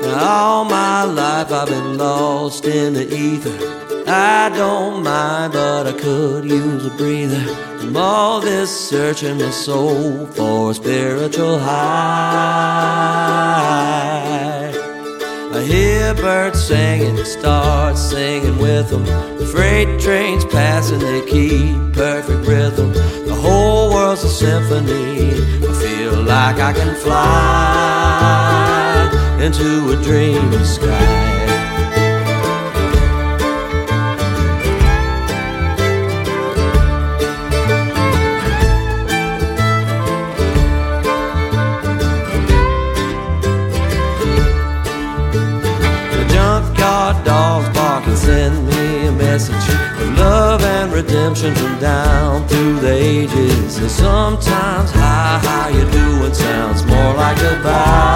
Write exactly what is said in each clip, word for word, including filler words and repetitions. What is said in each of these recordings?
All my life I've been lost in the ether. I don't mind, but I could use a breather. From all this searching my soul for a spiritual high. I hear birds singing, start singing with them. Freight trains passing, they keep perfect rhythm. The whole world's a symphony. I feel like I can fly into a dreamy sky. Dogs bark and send me a message of love and redemption from down through the ages. And sometimes hi, how you doing sounds more like goodbye.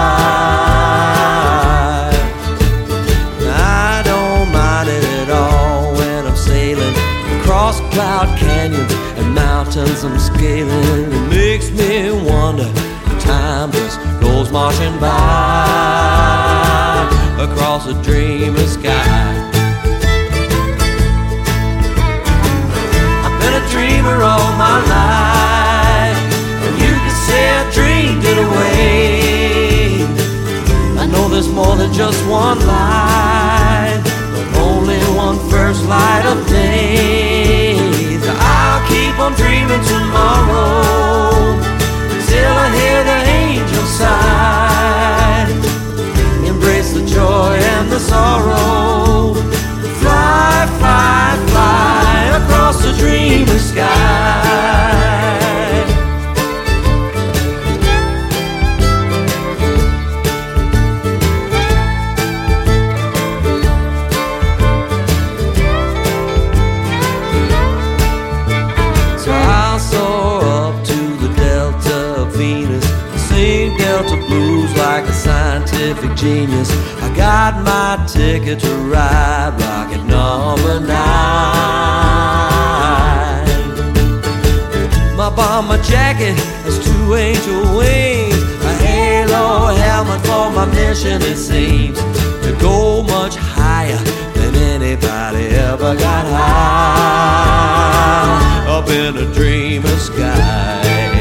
I don't mind it at all when I'm sailing across cloud canyons and mountains I'm scaling. It makes me wonder, time just goes marching by across a dreamy sky. I've been a dreamer all my life, and you could say I dreamed it away. I know there's more than just one light, but only one first light of day. So I'll keep on dreaming tomorrow till I hear the angels sigh. Embrace the joy and the sorrow. Fly, fly, fly across the dreamy sky. So I'll soar up to the delta of Venus, sing delta blues like a scientific genius. I got my ticket to ride rocket number nine. My bomber jacket has two angel wings, a halo helmet for my mission. It seems to go much higher than anybody ever got high up in a dreamy sky.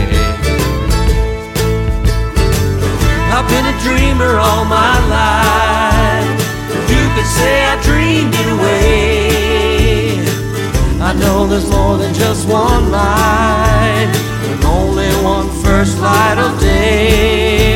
I've been a dreamer all my life. You could say I dreamed it away. I know there's more than just one light, and only one first light of day.